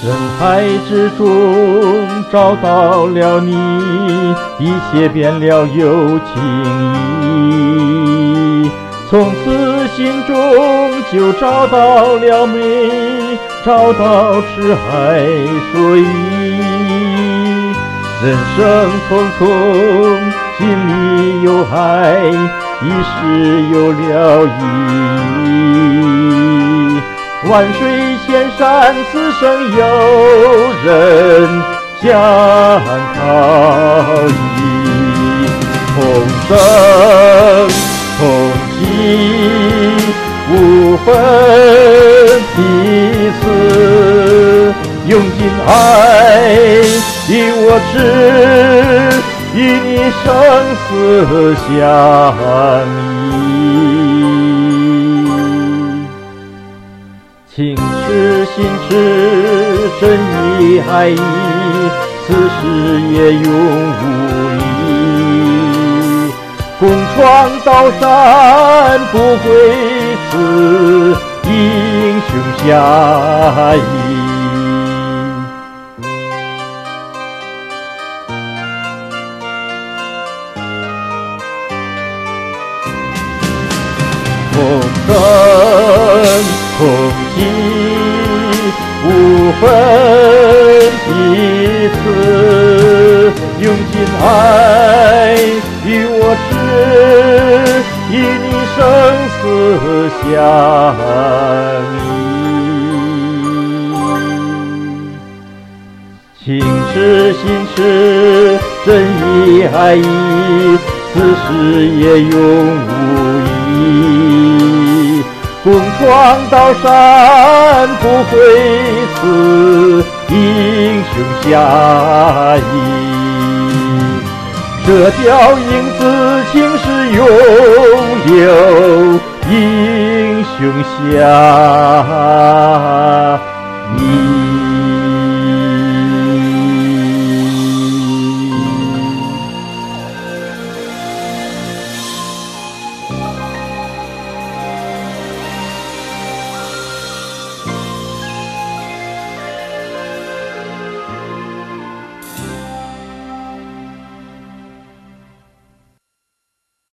人海之中找到了你，一切变了有情意。从此心中就找到了美，找到痴海所依。人生匆匆，心里有爱，一世有了意。万水千山，此生有人相靠依。同生同期，无分彼此，用尽爱与我痴，与你生死相依。情痴心痴，真意爱意，此世也永无离。共闯刀山不悔辞，英雄下义。同生同期，无分彼此，用尽爱与我痴，与你生死相依。情痴心痴，真意爱意，此世也永无疑。共闯刀山不悔辞，英雄下义。射雕英姿，青史永留，英雄下义。